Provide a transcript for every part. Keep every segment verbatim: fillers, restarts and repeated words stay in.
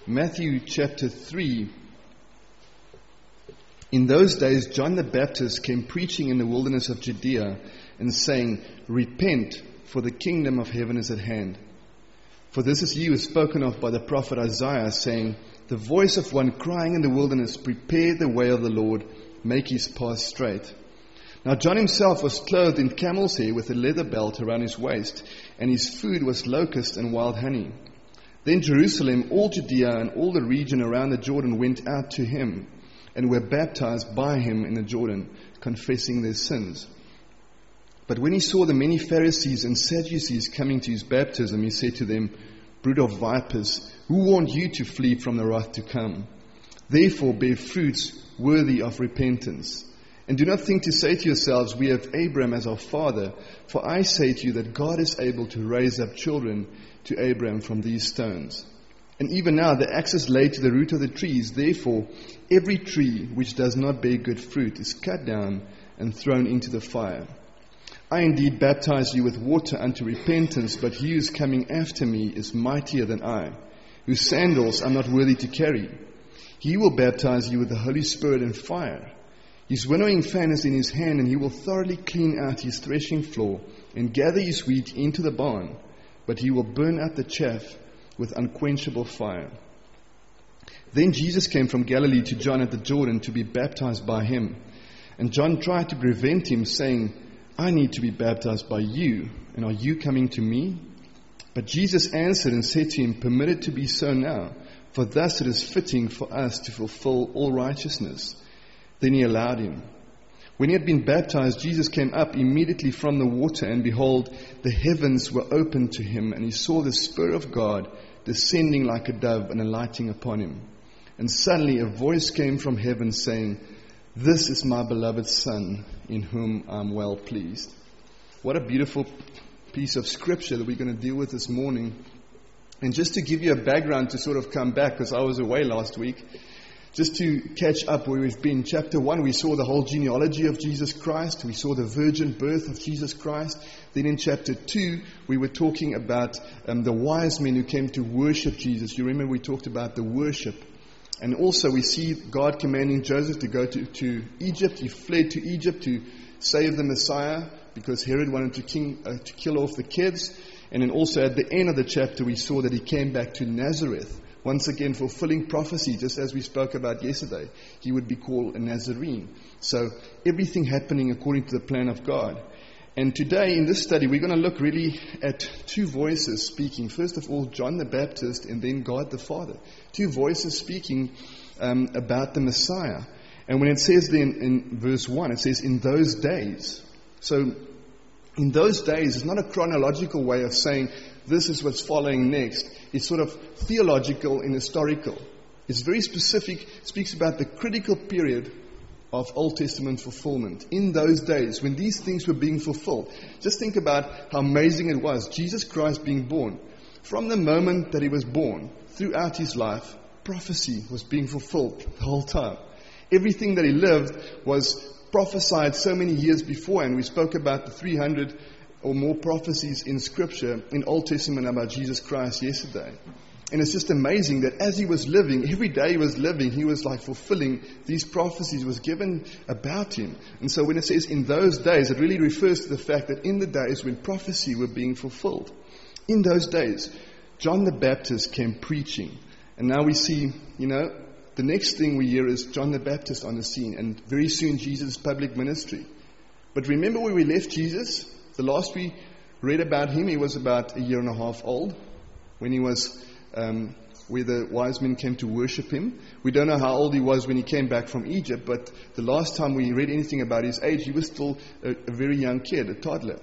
Matthew chapter three. In those days, John the Baptist came preaching in the wilderness of Judea and saying, "Repent, for the kingdom of heaven is at hand." For this is he who is spoken of by the prophet Isaiah, saying, "The voice of one crying in the wilderness, prepare the way of the Lord, make his path straight." Now John himself was clothed in camel's hair with a leather belt around his waist, and his food was locust and wild honey. Then Jerusalem, all Judea, and all the region around the Jordan went out to him, and were baptized by him in the Jordan, confessing their sins. But when he saw the many Pharisees and Sadducees coming to his baptism, he said to them, "Brood of vipers, who warned you to flee from the wrath to come? Therefore bear fruits worthy of repentance. And do not think to say to yourselves, 'We have Abraham as our father,' for I say to you that God is able to raise up children to Abraham from these stones. And even now the axe is laid to the root of the trees. Therefore every tree which does not bear good fruit is cut down and thrown into the fire. I indeed baptize you with water unto repentance, but he who is coming after me is mightier than I, whose sandals I'm not worthy to carry. He will baptize you with the Holy Spirit and fire. His winnowing fan is in his hand, and he will thoroughly clean out his threshing floor and gather his wheat into the barn, but he will burn out the chaff with unquenchable fire." Then Jesus came from Galilee to John at the Jordan to be baptized by him. And John tried to prevent him, saying, "I need to be baptized by you, and are you coming to me?" But Jesus answered and said to him, "Permit it to be so now, for thus it is fitting for us to fulfill all righteousness." Then he allowed him. When he had been baptized, Jesus came up immediately from the water, and behold, the heavens were opened to him, and he saw the Spirit of God descending like a dove and alighting upon him. And suddenly a voice came from heaven saying, "This is my beloved Son, in whom I am well pleased." What a beautiful piece of scripture that we're going to deal with this morning. And just to give you a background to sort of come back, because I was away last week, just to catch up where we've been. Chapter one, we saw the whole genealogy of Jesus Christ. We saw the virgin birth of Jesus Christ. Then in chapter two, we were talking about um, the wise men who came to worship Jesus. You remember we talked about the worship. And also we see God commanding Joseph to go to, to Egypt. He fled to Egypt to save the Messiah because Herod wanted to, king, uh, to kill off the kids. And then also at the end of the chapter, we saw that he came back to Nazareth. Once again, fulfilling prophecy, just as we spoke about yesterday. He would be called a Nazarene. So everything happening according to the plan of God. And today in this study, we're going to look really at two voices speaking. First of all, John the Baptist, and then God the Father. Two voices speaking um, about the Messiah. And when it says then in verse one, it says, "In those days." So in those days is not a chronological way of saying this is what's following next. It's sort of theological and historical. It's very specific, speaks about the critical period of Old Testament fulfillment. In those days, when these things were being fulfilled, just think about how amazing it was. Jesus Christ being born. From the moment that he was born, throughout his life, prophecy was being fulfilled the whole time. Everything that he lived was prophesied so many years before, and we spoke about the three hundred or more prophecies in Scripture, in Old Testament about Jesus Christ yesterday. And it's just amazing that as he was living, every day he was living, he was like fulfilling these prophecies was given about him. And so when it says in those days, it really refers to the fact that in the days when prophecy were being fulfilled. In those days, John the Baptist came preaching. And now we see, you know, the next thing we hear is John the Baptist on the scene. And very soon Jesus' public ministry. But remember where we left Jesus? The last we read about him, he was about a year and a half old when he was, um, where the wise men came to worship him. We don't know how old he was when he came back from Egypt, but the last time we read anything about his age, he was still a, a very young kid, a toddler.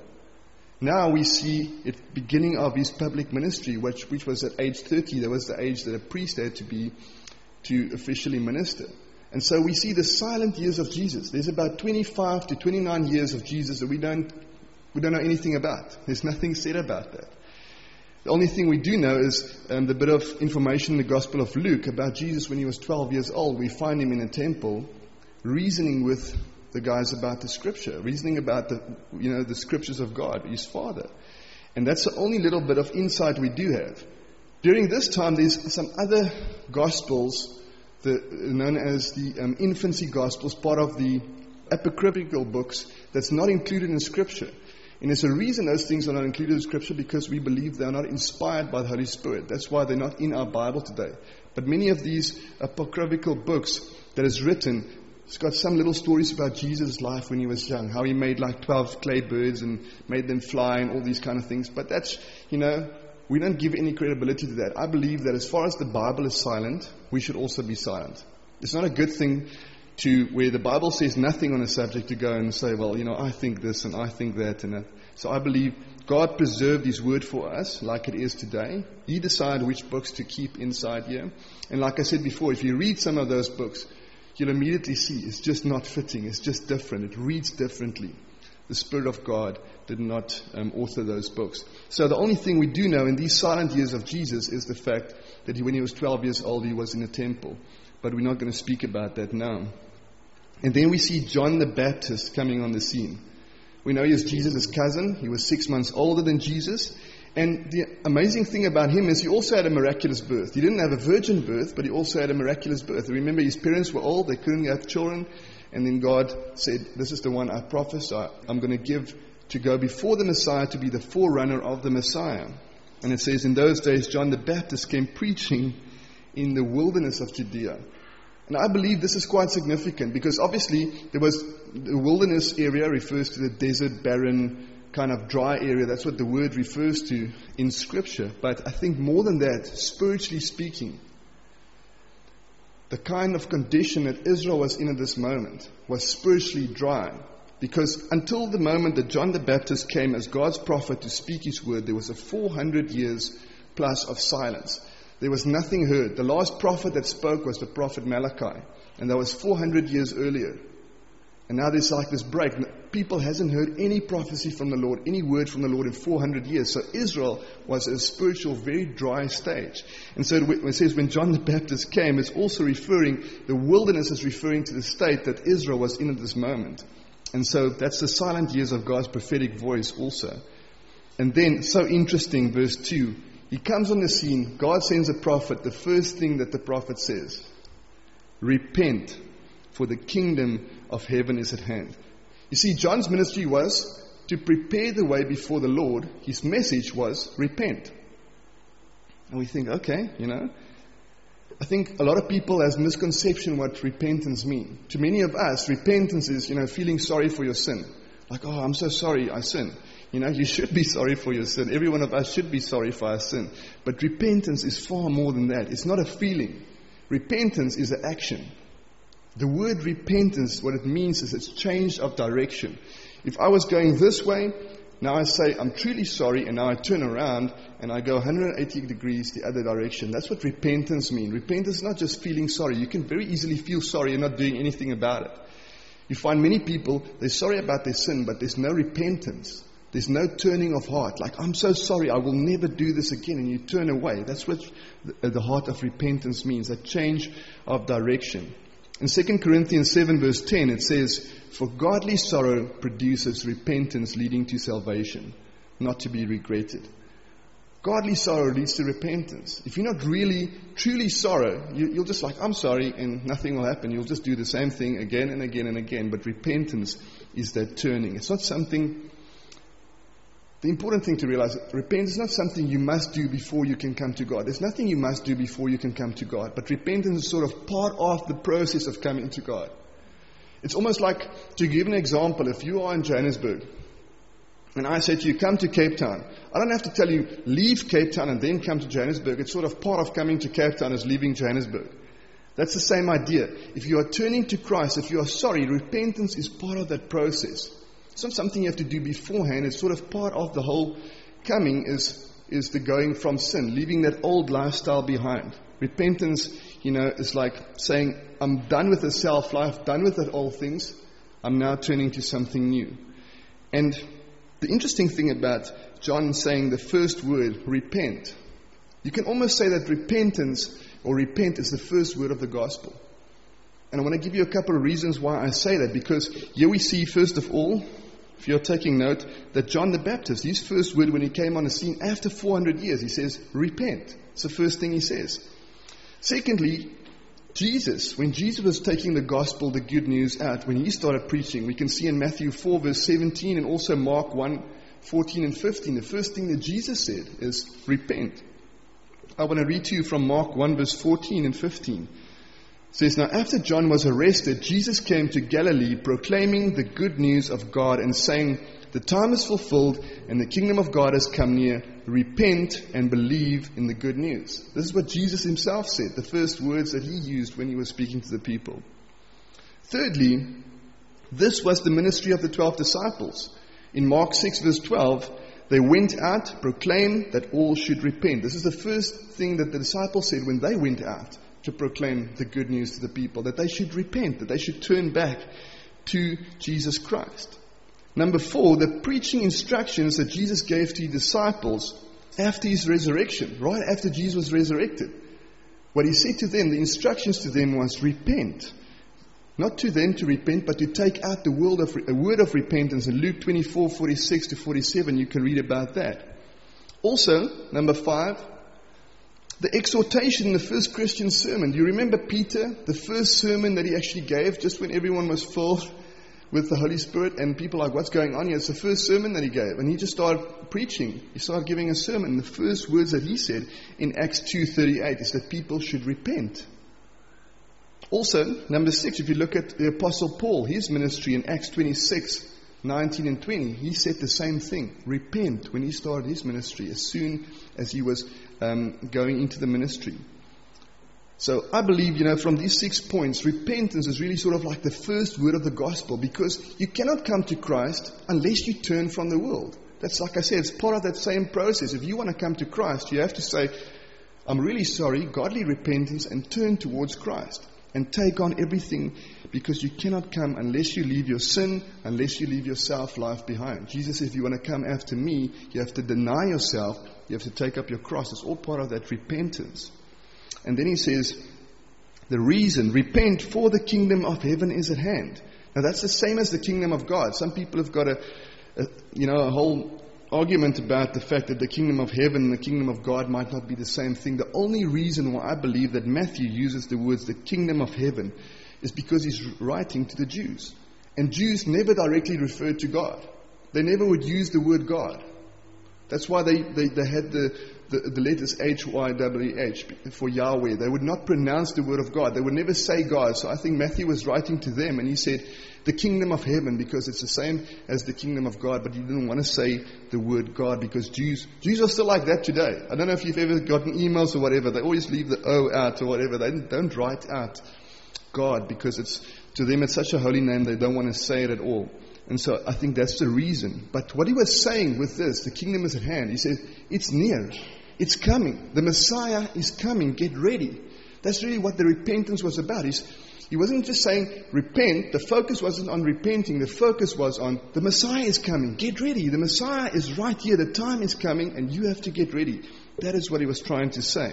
Now we see it beginning of his public ministry, which, which was at age thirty. That was the age that a priest had to be to officially minister. And so we see the silent years of Jesus. There's about twenty-five to twenty-nine years of Jesus that we don't We don't know anything about. There's nothing said about that. The only thing we do know is um, the bit of information in the Gospel of Luke about Jesus when he was twelve years old. We find him in a temple reasoning with the guys about the Scripture, reasoning about the, you know, the Scriptures of God, his Father. And that's the only little bit of insight we do have. During this time, there's some other Gospels, the, known as the um, infancy Gospels, part of the apocryphal books that's not included in Scripture. And there's a reason those things are not included in Scripture, because we believe they are not inspired by the Holy Spirit. That's why they're not in our Bible today. But many of these apocryphal books that is written, it's got some little stories about Jesus' life when he was young, how he made like twelve clay birds and made them fly and all these kind of things. But that's, you know, we don't give any credibility to that. I believe that as far as the Bible is silent, we should also be silent. It's not a good thing to, where the Bible says nothing on a subject, to go and say, well, you know, I think this and I think that and that. So I believe God preserved His Word for us like it is today. He decided which books to keep inside here. And like I said before, if you read some of those books, you'll immediately see it's just not fitting. It's just different. It reads differently. The Spirit of God did not um, author those books. So the only thing we do know in these silent years of Jesus is the fact that he, when he was twelve years old, he was in the temple. But we're not going to speak about that now. And then we see John the Baptist coming on the scene. We know he is Jesus' cousin. He was six months older than Jesus. And the amazing thing about him is he also had a miraculous birth. He didn't have a virgin birth, but he also had a miraculous birth. Remember, his parents were old. They couldn't have children. And then God said, this is the one I prophesy. I'm going to give to go before the Messiah, to be the forerunner of the Messiah. And it says, in those days, John the Baptist came preaching in the wilderness of Judea. And I believe this is quite significant, because obviously there was the wilderness area refers to the desert, barren, kind of dry area. That's what the word refers to in Scripture. But I think more than that, spiritually speaking, the kind of condition that Israel was in at this moment was spiritually dry. Because until the moment that John the Baptist came as God's prophet to speak His word, there was a four hundred years plus of silence. There was nothing heard. The last prophet that spoke was the prophet Malachi. And that was four hundred years earlier. And now there's like this break. People hasn't heard any prophecy from the Lord, any word from the Lord in four hundred years. So Israel was at a spiritual, very dry stage. And so it says when John the Baptist came, it's also referring, the wilderness is referring to the state that Israel was in at this moment. And so that's the silent years of God's prophetic voice also. And then, so interesting, verse two. He comes on the scene. God sends a prophet. The first thing that the prophet says, repent, for the kingdom of heaven is at hand. You see, John's ministry was to prepare the way before the Lord. His message was repent. And we think, okay, you know, I think a lot of people has misconception what repentance means. To many of us, repentance is, you know, feeling sorry for your sin. Like, oh, I'm so sorry, I sin. You know, you should be sorry for your sin. Every one of us should be sorry for our sin. But repentance is far more than that. It's not a feeling. Repentance is an action. The word repentance, what it means is it's change of direction. If I was going this way, now I say I'm truly sorry, and now I turn around and I go one hundred eighty degrees the other direction. That's what repentance means. Repentance is not just feeling sorry. You can very easily feel sorry and not doing anything about it. You find many people, they're sorry about their sin, but there's no repentance. There's no turning of heart. Like, I'm so sorry, I will never do this again. And you turn away. That's what the heart of repentance means, a change of direction. In Second Corinthians seven verse ten, it says, for godly sorrow produces repentance leading to salvation, not to be regretted. Godly sorrow leads to repentance. If you're not really, truly sorrow, you, you'll just like, I'm sorry, and nothing will happen. You'll just do the same thing again and again and again. But repentance is that turning. It's not something... The important thing to realize, repentance is not something you must do before you can come to God. There's nothing you must do before you can come to God. But repentance is sort of part of the process of coming to God. It's almost like, to give an example, if you are in Johannesburg, and I say to you, come to Cape Town. I don't have to tell you, leave Cape Town and then come to Johannesburg. It's sort of part of coming to Cape Town is leaving Johannesburg. That's the same idea. If you are turning to Christ, if you are sorry, repentance is part of that process. It's not something you have to do beforehand. It's sort of part of the whole coming is, is the going from sin, leaving that old lifestyle behind. Repentance, you know, is like saying, I'm done with the self-life, done with that old things. I'm now turning to something new. And the interesting thing about John saying the first word, repent, you can almost say that repentance or repent is the first word of the gospel. And I want to give you a couple of reasons why I say that, because here we see, first of all, if you're taking note, that John the Baptist, his first word when he came on the scene after four hundred years, he says, repent. It's the first thing he says. Secondly, Jesus, when Jesus was taking the gospel, the good news out, when he started preaching, we can see in Matthew four verse seventeen and also Mark one, fourteen and fifteen, the first thing that Jesus said is, repent. I want to read to you from Mark one verse fourteen and fifteen. It says, now after John was arrested, Jesus came to Galilee proclaiming the good news of God and saying, the time is fulfilled and the kingdom of God has come near. Repent and believe in the good news. This is what Jesus himself said, the first words that he used when he was speaking to the people. Thirdly, this was the ministry of the twelve disciples. In Mark six verse twelve, they went out, proclaimed that all should repent. This is the first thing that the disciples said when they went out to proclaim the good news to the people, that they should repent, that they should turn back to Jesus Christ. Number four, the preaching instructions that Jesus gave to his disciples after his resurrection, right after Jesus was resurrected. What he said to them, the instructions to them was repent. Not to them to repent, but to take out the word of, a word of repentance. In Luke twenty-four, forty-six to forty-seven, you can read about that. Also, number five, the exhortation in the first Christian sermon. Do you remember Peter, the first sermon that he actually gave, just when everyone was filled with the Holy Spirit and people like, what's going on here? It's the first sermon that he gave. And he just started preaching. He started giving a sermon. And the first words that he said in Acts two thirty-eight is that people should repent. Also, number six, if you look at the Apostle Paul, his ministry in Acts twenty-six, nineteen and twenty, he said the same thing. Repent when he started his ministry, as soon as he was um, going into the ministry. So I believe, you know, from these six points, repentance is really sort of like the first word of the gospel, because you cannot come to Christ unless you turn from the world. That's, like I said, it's part of that same process. If you want to come to Christ, you have to say, I'm really sorry, godly repentance, and turn towards Christ and take on everything, because you cannot come unless you leave your sin, unless you leave your self-life behind. Jesus said, if you want to come after me, you have to deny yourself, you have to take up your cross. It's all part of that repentance. And then he says, the reason, repent, for the kingdom of heaven is at hand. Now that's the same as the kingdom of God. Some people have got a, a you know, a whole argument about the fact that the kingdom of heaven and the kingdom of God might not be the same thing. The only reason why I believe that Matthew uses the words the kingdom of heaven is because he's writing to the Jews. And Jews never directly referred to God. They never would use the word God. That's why they, they, they had the, the, the letters H Y W H for Yahweh. They would not pronounce the word of God. They would never say God. So I think Matthew was writing to them and he said, the kingdom of heaven, because it's the same as the kingdom of God, but he didn't want to say the word God, because Jews, Jews are still like that today. I don't know if you've ever gotten emails or whatever. They always leave the O out or whatever. They don't write out God, because it's, to them it's such a holy name, they don't want to say it at all. And so I think that's the reason. But what he was saying with this, the kingdom is at hand, he says, it's near. It's coming. The Messiah is coming. Get ready. That's really what the repentance was about. He's, he wasn't just saying, repent. The focus wasn't on repenting. The focus was on, the Messiah is coming. Get ready. The Messiah is right here. The time is coming and you have to get ready. That is what he was trying to say.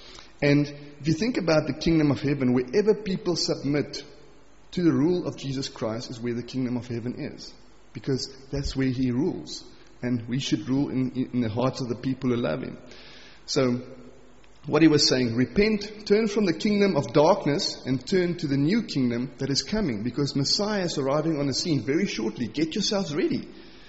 And if you think about the kingdom of heaven, wherever people submit to the rule of Jesus Christ is where the kingdom of heaven is. Because that's where he rules. And we should rule in, in the hearts of the people who love him. So, what he was saying, repent, turn from the kingdom of darkness and turn to the new kingdom that is coming. Because Messiah is arriving on the scene very shortly. Get yourselves ready.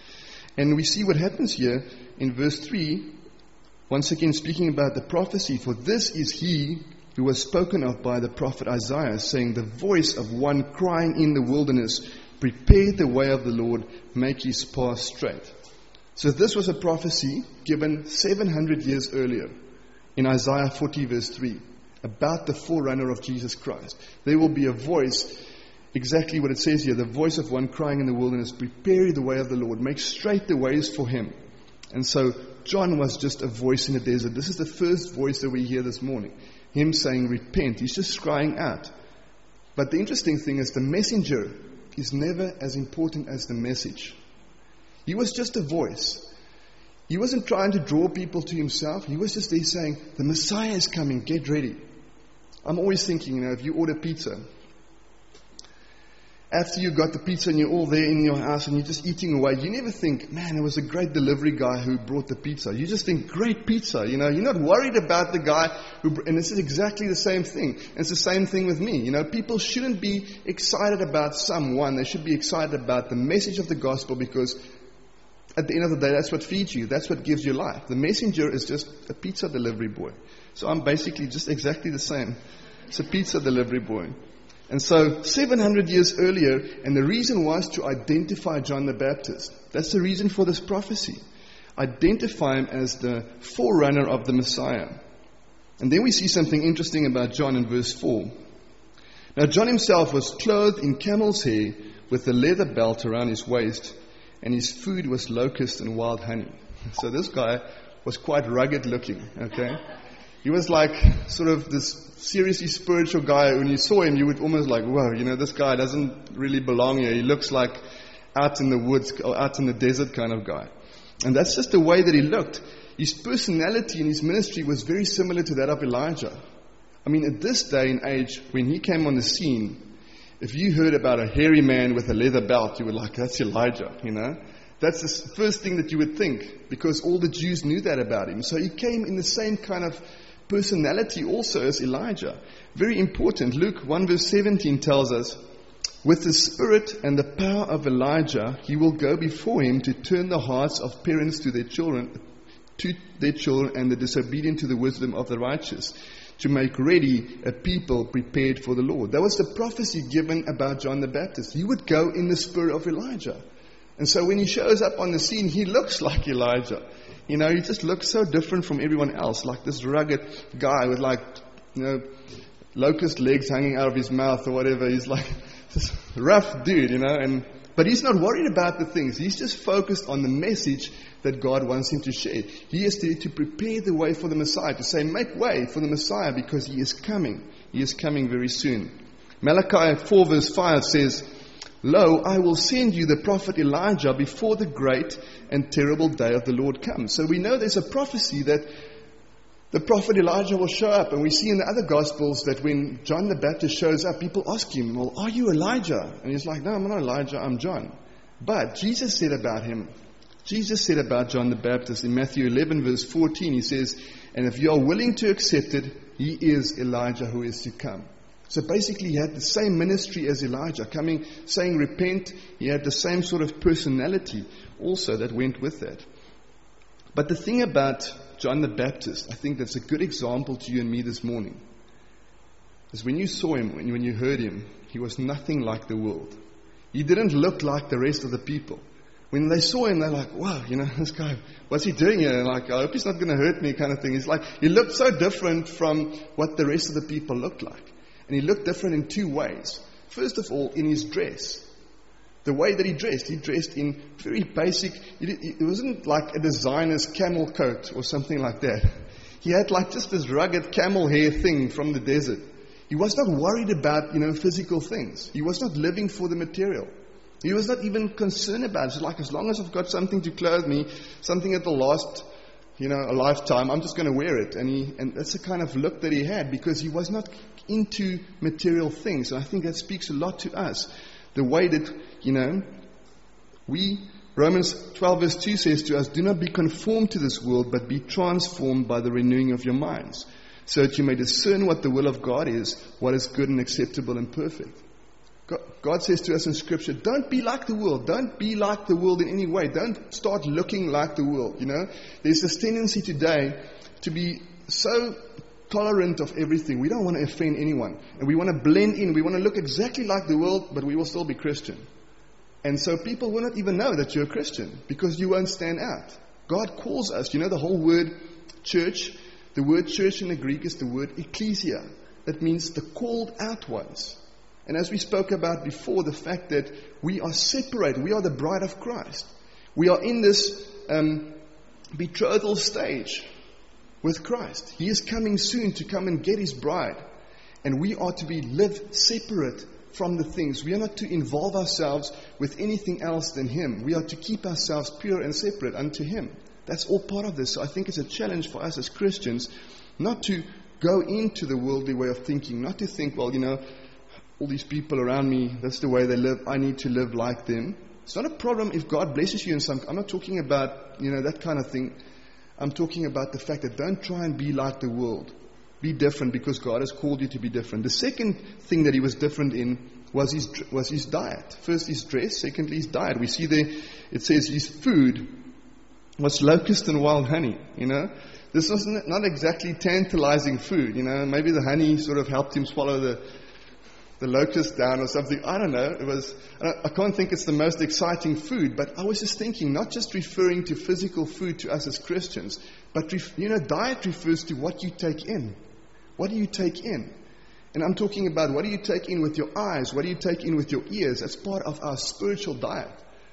And we see what happens here in verse three. Once again speaking about the prophecy. For this is he who was spoken of by the prophet Isaiah, saying, the voice of one crying in the wilderness, prepare the way of the Lord, make his path straight. So this was a prophecy given seven hundred years earlier in Isaiah forty verse three about the forerunner of Jesus Christ. There will be a voice, exactly what it says here, the voice of one crying in the wilderness, prepare the way of the Lord, make straight the ways for him. And so John was just a voice in the desert. This is the first voice that we hear this morning. Him saying, repent. He's just crying out. But the interesting thing is the messenger is never as important as the message. He was just a voice. He wasn't trying to draw people to himself. He was just there saying, the Messiah is coming, get ready. I'm always thinking, you know, if you order pizza, after you got the pizza and you're all there in your house and you're just eating away, you never think, man, it was a great delivery guy who brought the pizza. You just think, great pizza. You know, you're not worried about the guy who, br- and this is exactly the same thing. And it's the same thing with me. You know, people shouldn't be excited about someone. They should be excited about the message of the gospel, because at the end of the day, that's what feeds you. That's what gives you life. The messenger is just a pizza delivery boy. So I'm basically just exactly the same. It's a pizza delivery boy. And so seven hundred years earlier, and the reason was to identify John the Baptist. That's the reason for this prophecy. Identify him as the forerunner of the Messiah. And then we see something interesting about John in verse four. Now John himself was clothed in camel's hair with a leather belt around his waist, and his food was locust and wild honey. So this guy was quite rugged looking, okay? He was like sort of this seriously spiritual guy. When you saw him, you would almost like, whoa, you know, this guy doesn't really belong here. He looks like out in the woods or out in the desert kind of guy. And that's just the way that he looked. His personality and his ministry was very similar to that of Elijah. I mean, at this day and age, when he came on the scene, if you heard about a hairy man with a leather belt, you were like, that's Elijah, you know. That's the first thing that you would think, because all the Jews knew that about him. So he came in the same kind of personality also as Elijah. Very important. Luke one verse seventeen tells us, with the spirit and the power of Elijah, he will go before him to turn the hearts of parents to their children, to their children, and the disobedient to the wisdom of the righteous, to make ready a people prepared for the Lord. That was the prophecy given about John the Baptist. He would go in the spirit of Elijah. And so when he shows up on the scene, he looks like Elijah. You know, he just looks so different from everyone else, like this rugged guy with like, you know, locust legs hanging out of his mouth or whatever. He's like this rough dude, you know, and but he's not worried about the things. He's just focused on the message that God wants him to share. He is there to prepare the way for the Messiah, to say, make way for the Messiah, because he is coming. He is coming very soon. Malachi four verse five says, lo, I will send you the prophet Elijah before the great and terrible day of the Lord comes. So we know there's a prophecy that the prophet Elijah will show up. And we see in the other Gospels that when John the Baptist shows up, people ask him, well, are you Elijah? And he's like, no, I'm not Elijah, I'm John. But Jesus said about him, Jesus said about John the Baptist in Matthew eleven verse fourteen, he says, and if you are willing to accept it, he is Elijah who is to come. So basically he had the same ministry as Elijah, coming, saying repent. He had the same sort of personality also that went with that. But the thing about John the Baptist, I think that's a good example to you and me this morning, is when you saw him, when you heard him, he was nothing like the world. He didn't look like the rest of the people. When they saw him, they're like, wow, you know, this guy, what's he doing here? And like, I hope he's not going to hurt me kind of thing. He's like, he looked so different from what the rest of the people looked like. And he looked different in two ways. First of all, in his dress. The way that he dressed, he dressed in very basic, it wasn't like a designer's camel coat or something like that. He had like just this rugged camel hair thing from the desert. He was not worried about, you know, physical things. He was not living for the material. He was not even concerned about it. It's like, as long as I've got something to clothe me, something that will last, you know, a lifetime, I'm just going to wear it. And he, and that's the kind of look that he had, because he was not into material things. And I think that speaks a lot to us. The way that, you know, we, Romans twelve verse two says to us, do not be conformed to this world, but be transformed by the renewing of your minds, so that you may discern what the will of God is, what is good and acceptable and perfect. God, God says to us in Scripture, don't be like the world. Don't be like the world in any way. Don't start looking like the world, you know. There's this tendency today to be so tolerant of everything. We don't want to offend anyone. And we want to blend in. We want to look exactly like the world, but we will still be Christian. And so people will not even know that you're a Christian, because you won't stand out. God calls us. You know, the whole word church, the word church in the Greek is the word ecclesia. That means the called out ones. And as we spoke about before, the fact that we are separated. We are the bride of Christ. We are in this um, betrothal stage with Christ. He is coming soon to come and get his bride. And we are to be live separate from the things. We are not to involve ourselves with anything else than him. We are to keep ourselves pure and separate unto him. That's all part of this. So I think it's a challenge for us as Christians not to go into the worldly way of thinking, not to think, well, you know, all these people around me, that's the way they live, I need to live like them. It's not a problem if God blesses you in some, I'm not talking about, you know, that kind of thing. I'm talking about the fact that don't try and be like the world. Be different because God has called you to be different. The second thing that he was different in was his was his diet. First his dress, secondly his diet. We see there, it says his food was locust and wild honey, you know. This was not exactly tantalizing food, you know. Maybe the honey sort of helped him swallow the the locust down or something. I don't know. It was, I can't think it's the most exciting food, but I was just thinking, not just referring to physical food to us as Christians, but, you know, diet refers to what you take in. What do you take in? And I'm talking about what do you take in with your eyes? What do you take in with your ears? As part of our spiritual diet.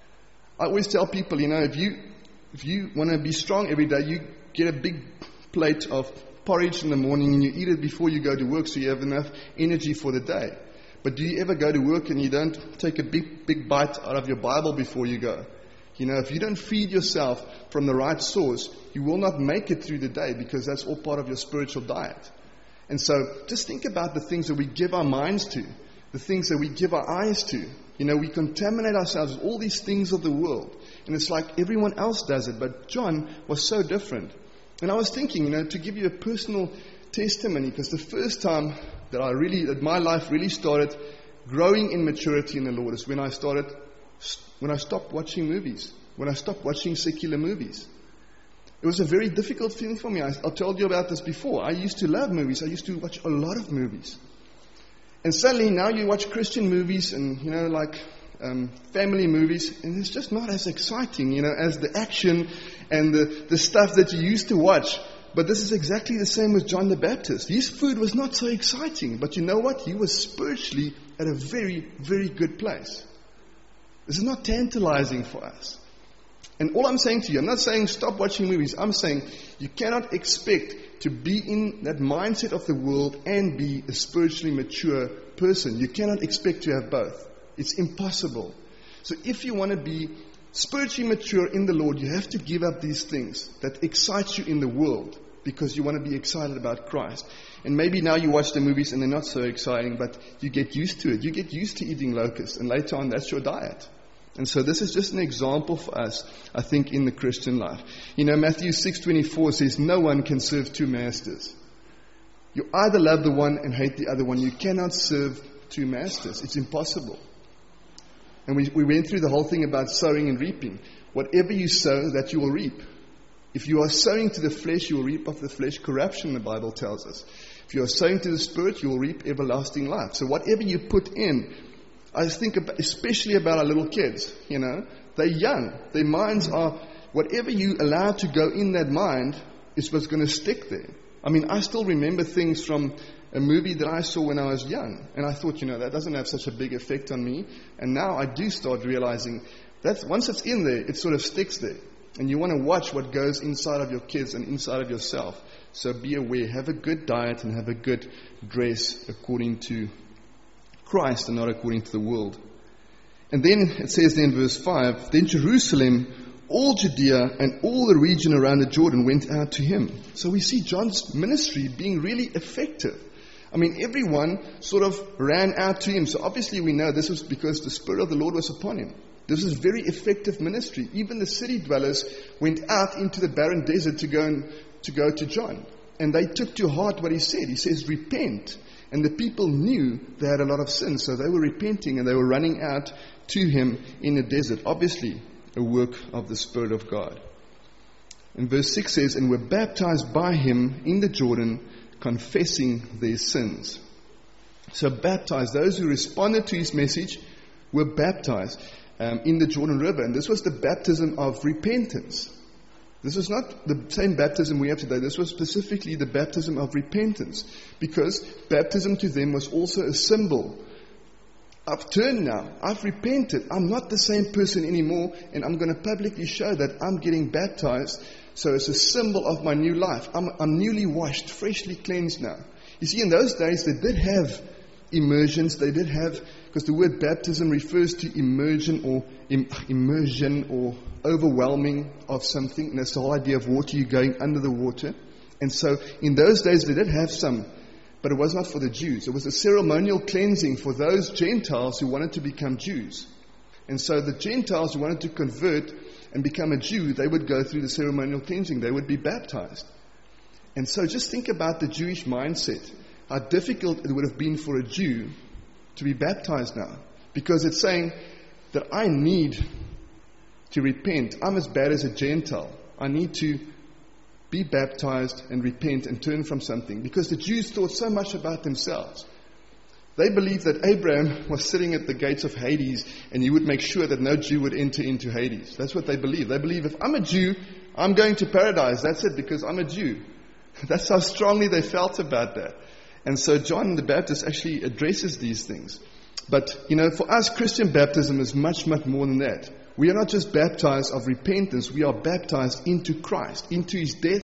I always tell people, you know, if you, if you want to be strong every day, you get a big plate of porridge in the morning and you eat it before you go to work so you have enough energy for the day. But do you ever go to work and you don't take a big, big bite out of your Bible before you go? You know, if you don't feed yourself from the right source, you will not make it through the day because that's all part of your spiritual diet. And so just think about the things that we give our minds to, the things that we give our eyes to. You know, we contaminate ourselves with all these things of the world. And it's like everyone else does it, but John was so different. And I was thinking, you know, to give you a personal testimony, because the first time that I really, that my life really started growing in maturity in the Lord is when I started, when I stopped watching movies, when I stopped watching secular movies. It was a very difficult thing for me. I, I told you about this before. I used to love movies. I used to watch a lot of movies. And suddenly now you watch Christian movies and, you know, like um, family movies, and it's just not as exciting, you know, as the action and the, the stuff that you used to watch. But this is exactly the same with John the Baptist. His food was not so exciting, but you know what? He was spiritually at a very, very good place. This is not tantalizing for us. And all I'm saying to you, I'm not saying stop watching movies. I'm saying you cannot expect to be in that mindset of the world and be a spiritually mature person. You cannot expect to have both. It's impossible. So if you want to be spiritually mature in the Lord, you have to give up these things that excite you in the world because you want to be excited about Christ. And maybe now you watch the movies and they're not so exciting, but you get used to it. You get used to eating locusts, and later on that's your diet. And so this is just an example for us, I think, in the Christian life. You know, Matthew six twenty-four says, no one can serve two masters. You either love the one and hate the other one. You cannot serve two masters. It's impossible. And we, we went through the whole thing about sowing and reaping. Whatever you sow, that you will reap. If you are sowing to the flesh, you will reap of the flesh corruption, the Bible tells us. If you are sowing to the Spirit, you will reap everlasting life. So whatever you put in, I think about, especially about our little kids, you know, they're young. Their minds are, whatever you allow to go in that mind is what's going to stick there. I mean, I still remember things from a movie that I saw when I was young. And I thought, you know, that doesn't have such a big effect on me. And now I do start realizing that once it's in there, it sort of sticks there. And you want to watch what goes inside of your kids and inside of yourself. So be aware. Have a good diet and have a good dress according to Christ and not according to the world. And then it says there in verse five, then Jerusalem, all Judea and all the region around the Jordan went out to him. So we see John's ministry being really effective. I mean, everyone sort of ran out to him. So obviously we know this was because the Spirit of the Lord was upon him. This is very effective ministry. Even the city dwellers went out into the barren desert to go and, to go to John. And they took to heart what he said. He says, repent. And the people knew they had a lot of sin. So they were repenting and they were running out to him in the desert. Obviously, a work of the Spirit of God. And verse six says, and were baptized by him in the Jordan, confessing their sins. So baptized, those who responded to his message were baptized um, in the Jordan River. And this was the baptism of repentance. This is not the same baptism we have today. This was specifically the baptism of repentance. Because baptism to them was also a symbol. I've turned now. I've repented. I'm not the same person anymore. And I'm going to publicly show that I'm getting baptized. So it's a symbol of my new life. I'm, I'm newly washed, freshly cleansed now. You see, in those days, they did have immersions. They did have, because the word baptism refers to immersion or im, immersion or overwhelming of something. And that's the whole idea of water, you going under the water. And so in those days, they did have some but it was not for the Jews. It was a ceremonial cleansing for those Gentiles who wanted to become Jews. And so the Gentiles who wanted to convert and become a Jew, they would go through the ceremonial cleansing. They would be baptized. And so just think about the Jewish mindset, how difficult it would have been for a Jew to be baptized now. Because it's saying that I need to repent. I'm as bad as a Gentile. I need to be baptized and repent and turn from something. Because the Jews thought so much about themselves. They believed that Abraham was sitting at the gates of Hades and he would make sure that no Jew would enter into Hades. That's what they believe. They believe if I'm a Jew, I'm going to paradise. That's it, because I'm a Jew. That's how strongly they felt about that. And so John the Baptist actually addresses these things. But, you know, for us, Christian baptism is much, much more than that. We are not just baptized of repentance. We are baptized into Christ, into His death